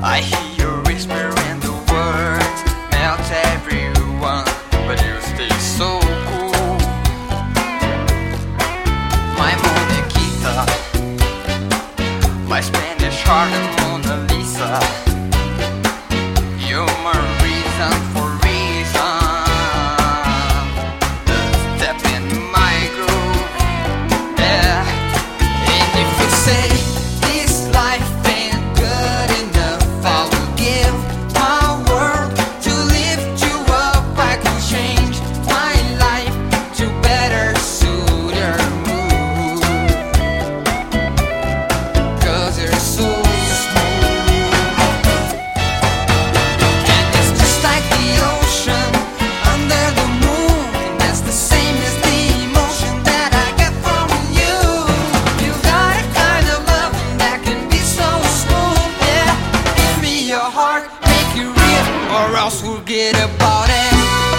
I hear you whispering the words, melt everyone, but you stay so cool. My Monikita, my Spanish heart and Mona Lisa. You're my reason for reason, the step in my groove, yeah. And if you say this life ain't good enough, I will give my world to lift you up. I can change my life to better suit your mood, 'cause you're so or else forget about it.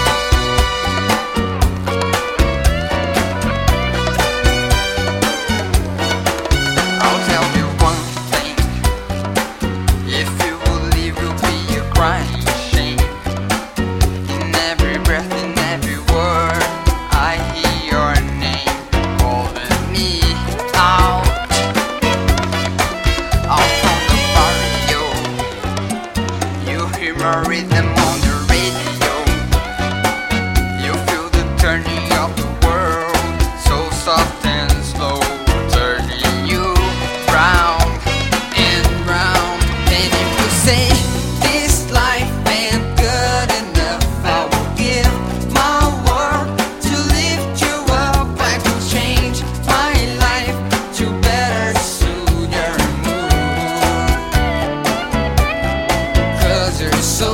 I'll tell you one thing, if you will leave, you'll be a crying shame. In every breath, in every word, I hear your name calling me out. Out from the barrio, you hear my rhythm on the radio. You feel the turning of the world, so soft and slow, turning you round and round. And if you say this life ain't good enough, I will give my world to lift you up. I can change my life to better suit your mood, 'cause you're so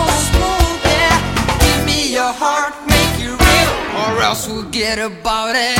heart, make you real, or else forget about it.